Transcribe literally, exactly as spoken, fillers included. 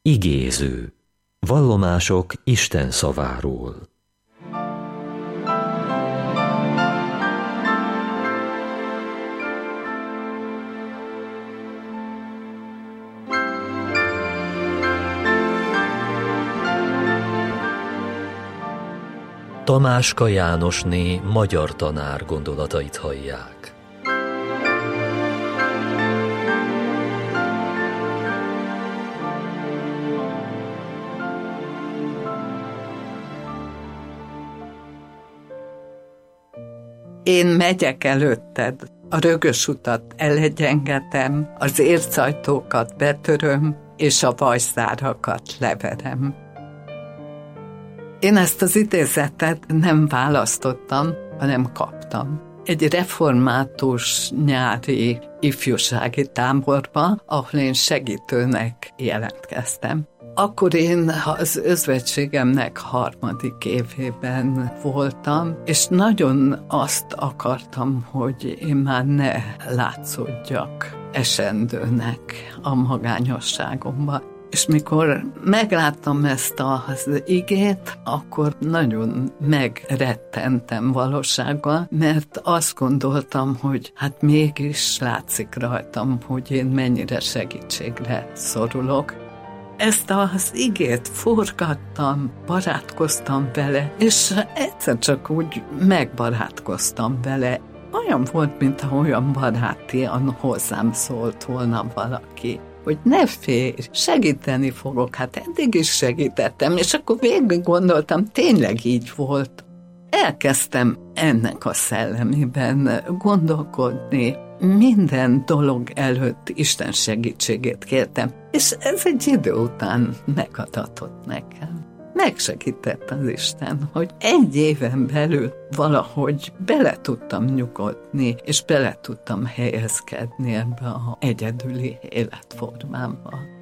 Igéző. Vallomások Isten szaváról. Tamáska Jánosné magyar tanár gondolatait hallják. Én megyek előtted, a rögös utat elegyengetem, az ércajtókat betöröm, és a vajszárakat leverem. Én ezt az idézetet nem választottam, hanem kaptam. Egy református nyári ifjúsági táborba, ahol én segítőnek jelentkeztem. Akkor én az özvegységemnek harmadik évében voltam, és nagyon azt akartam, hogy én már ne látszódjak esendőnek a magányosságomban. És mikor megláttam ezt az igét, akkor nagyon megrettentem valósággal, mert azt gondoltam, hogy hát mégis látszik rajtam, hogy én mennyire segítségre szorulok. Ezt az igét forgattam, barátkoztam vele, és egyszer csak úgy megbarátkoztam vele. Olyan volt, mintha olyan barátian hozzám szólt volna valaki, hogy ne félj, segíteni fogok, hát eddig is segítettem, és akkor végig gondoltam, tényleg így volt. Elkezdtem ennek a szellemében gondolkodni, minden dolog előtt Isten segítségét kértem, és ez egy idő után megadatott nekem. Megsegített az Isten, hogy egy éven belül valahogy bele tudtam nyugodni, és bele tudtam helyezkedni ebbe az egyedüli életformába.